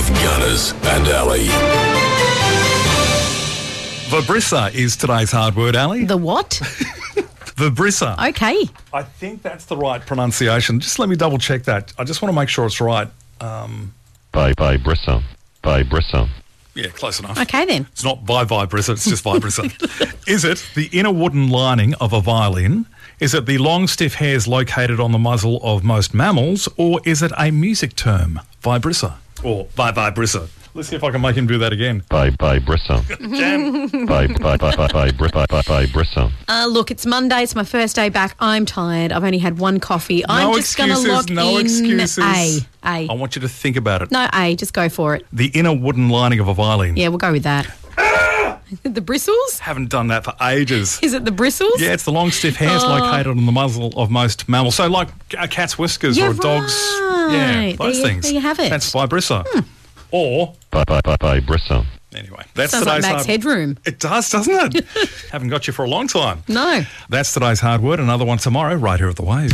Gunners and Ali. Vibrissa is today's hard word, Ali. The what? Vibrissa. Okay. I think that's the right pronunciation. Just let me double check that. I just want to make sure it's right. Vibrissa. Yeah, close enough. Okay then. It's not vibrissa, it's just vibrissa. Is it the inner wooden lining of a violin? Is it the long, stiff hairs located on the muzzle of most mammals? Or is it a music term? Vibrissa. Or vibrissa. Let's see if I can make him do that again. Vibrissa. Vibrissa. Look, it's Monday. It's my first day back. I'm tired. I've only had one coffee. I'm just going to lock no in excuses. A. I want you to think about it. No, A. Just go for it. The inner wooden lining of a violin. Yeah, we'll go with that. The bristles? Haven't done that for ages. Is it the bristles? Yeah, it's the long, stiff hairs located on the muzzle of most mammals. So like a cat's whiskers or a dog's... Right. Yeah, those things. There you have it. That's vibrissa. Or... Vibrissa. Anyway, that's Sounds like today's Max hard... Headroom. It does, doesn't it? Haven't got you for a long time. No. That's today's hard word. Another one tomorrow right here at The Wave.